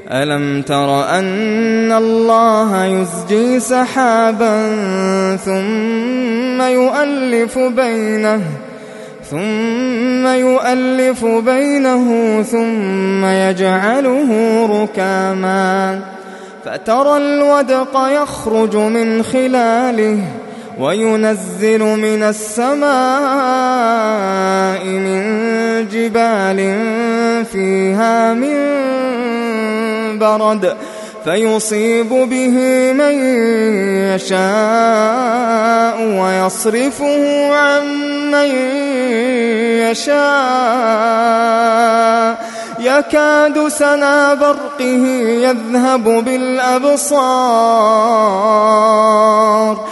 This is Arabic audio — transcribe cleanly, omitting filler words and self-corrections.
ألم تر أن الله يزجي سحابا ثم يؤلف بينه ثم يجعله ركاما فترى الودق يخرج من خلاله وينزل من السماء من جبال فيها من برد فيصيب به من يشاء ويصرفه عن من يشاء يكاد سنا برقه يذهب بالأبصار